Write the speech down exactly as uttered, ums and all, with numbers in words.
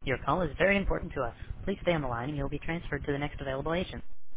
Your call is very important to us. Please stay on the line and you'll be transferred to the next available agent.